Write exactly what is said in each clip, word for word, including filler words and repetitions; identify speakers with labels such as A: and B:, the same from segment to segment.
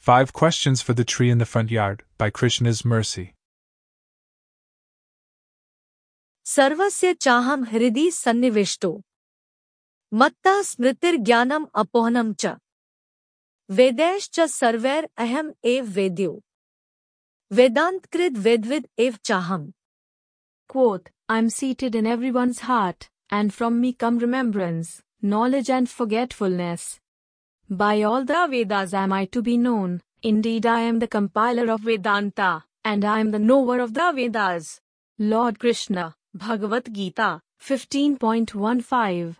A: Five Questions for the Tree in the Front Yard by Krishna's Mercy.
B: सर्वस्य चाहं हृदि सन्निविष्टो मत्तः स्मृतिर्ज्ञानम् अपोहनं च वेदैश्च सर्वैर् अहम् एव वेद्यो वेदान्तकृद् वेदविद् एव चाहम्.
C: Quote, I am seated in everyone's heart, and from me come remembrance, knowledge and forgetfulness. By all the Vedas am I to be known, indeed I am the compiler of Vedanta, and I am the knower of the Vedas. Lord Krishna, Bhagavad Gita, fifteen point fifteen.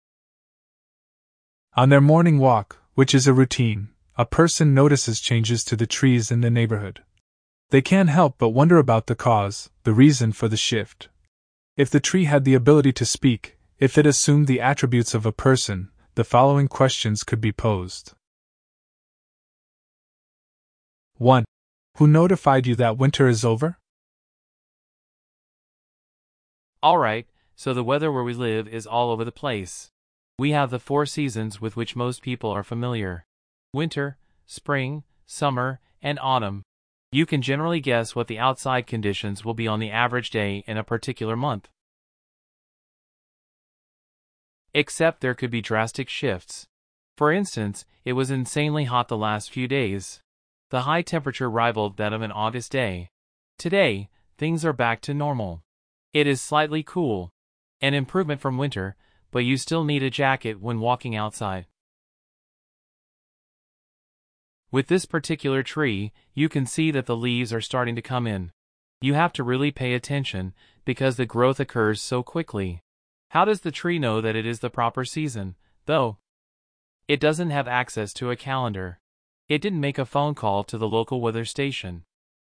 A: On their morning walk, which is a routine, a person notices changes to the trees in the neighborhood. They can't help but wonder about the cause, the reason for the shift. If the tree had the ability to speak, if it assumed the attributes of a person, the following questions could be posed. one. Who notified you that winter is over?
D: Alright, so the weather where we live is all over the place. We have the four seasons with which most people are familiar: winter, spring, summer, and autumn. You can generally guess what the outside conditions will be on the average day in a particular month. Except there could be drastic shifts. For instance, it was insanely hot the last few days. The high temperature rivaled that of an August day. Today, things are back to normal. It is slightly cool. An improvement from winter, but you still need a jacket when walking outside. With this particular tree, you can see that the leaves are starting to come in. You have to really pay attention, because the growth occurs so quickly. How does the tree know that it is the proper season, though? It doesn't have access to a calendar. It didn't make a phone call to the local weather station.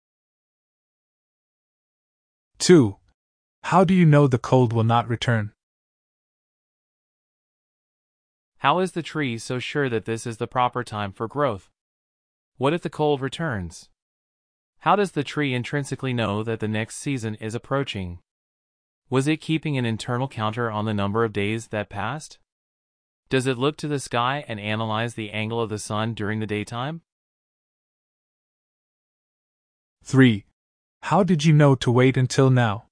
A: two. How do you know the cold will not return?
D: How is the tree so sure that this is the proper time for growth? What if the cold returns? How does the tree intrinsically know that the next season is approaching? Was it keeping an internal counter on the number of days that passed? Does it look to the sky and analyze the angle of the sun during the daytime?
A: three. How did you know to wait until now?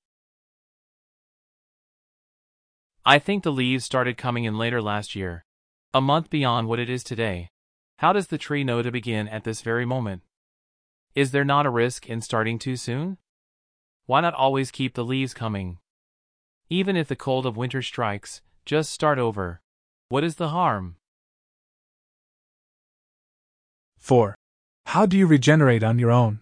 D: I think the leaves started coming in later last year, a month beyond what it is today. How does the tree know to begin at this very moment? Is there not a risk in starting too soon? Why not always keep the leaves coming? Even if the cold of winter strikes, just start over. What is the harm?
A: four. How do you regenerate on your own?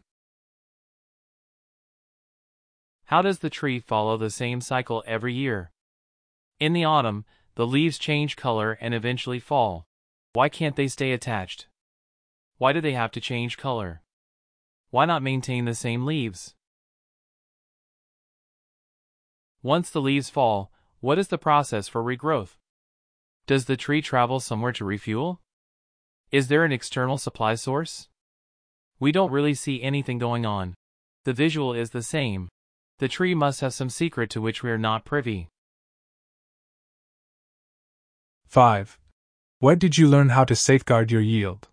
D: How does the tree follow the same cycle every year? In the autumn, the leaves change color and eventually fall. Why can't they stay attached? Why do they have to change color? Why not maintain the same leaves? Once the leaves fall, what is the process for regrowth? Does the tree travel somewhere to refuel? Is there an external supply source? We don't really see anything going on. The visual is the same. The tree must have some secret to which we are not privy.
A: five. Where did you learn how to safeguard your yield?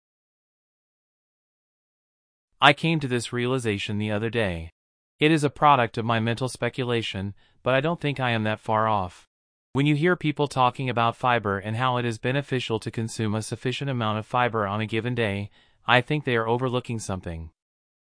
D: I came to this realization the other day. It is a product of my mental speculation, but I don't think I am that far off. When you hear people talking about fiber and how it is beneficial to consume a sufficient amount of fiber on a given day, I think they are overlooking something.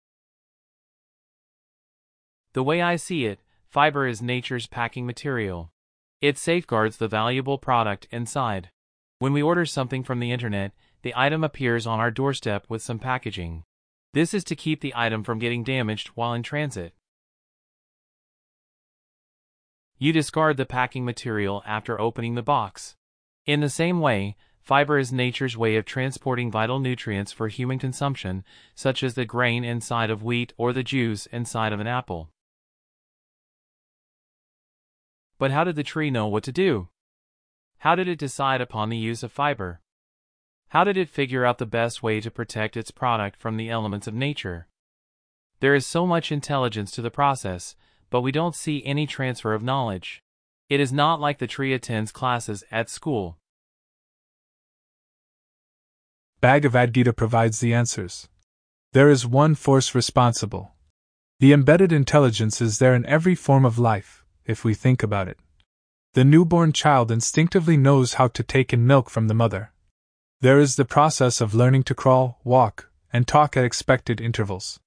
D: The way I see it, fiber is nature's packing material. It safeguards the valuable product inside. When we order something from the internet, the item appears on our doorstep with some packaging. This is to keep the item from getting damaged while in transit. You discard the packing material after opening the box. In the same way, fiber is nature's way of transporting vital nutrients for human consumption, such as the grain inside of wheat or the juice inside of an apple. But how did the tree know what to do? How did it decide upon the use of fiber? How did it figure out the best way to protect its product from the elements of nature? There is so much intelligence to the process, but we don't see any transfer of knowledge. It is not like the tree attends classes at school.
A: Bhagavad Gita provides the answers. There is one force responsible. The embedded intelligence is there in every form of life, if we think about it. The newborn child instinctively knows how to take in milk from the mother. There is the process of learning to crawl, walk, and talk at expected intervals.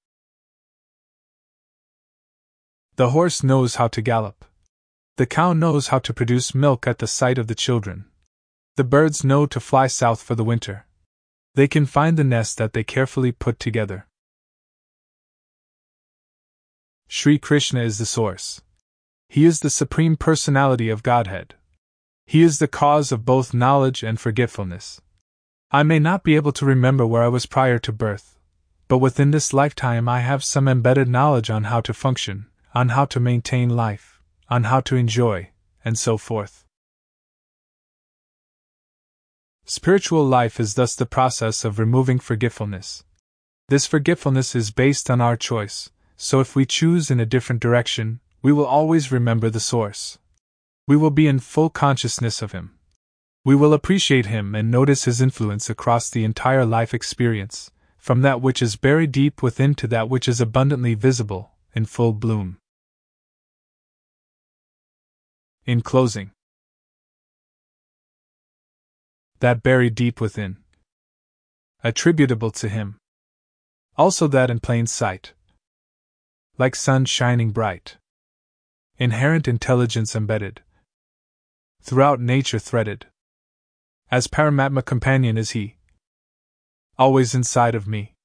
A: The horse knows how to gallop. The cow knows how to produce milk at the sight of the children. The birds know to fly south for the winter. They can find the nest that they carefully put together. Sri Krishna is the source. He is the Supreme Personality of Godhead. He is the cause of both knowledge and forgetfulness. I may not be able to remember where I was prior to birth, but within this lifetime I have some embedded knowledge on how to function, on how to maintain life, on how to enjoy, and so forth. Spiritual life is thus the process of removing forgetfulness. This forgetfulness is based on our choice, so if we choose in a different direction, we will always remember the source. We will be in full consciousness of him. We will appreciate him and notice his influence across the entire life experience, from that which is buried deep within to that which is abundantly visible, in full bloom. In closing, that buried deep within, attributable to him. Also that in plain sight, like sun shining bright. Inherent intelligence embedded, throughout nature threaded. As Paramatma companion is he, always inside of me.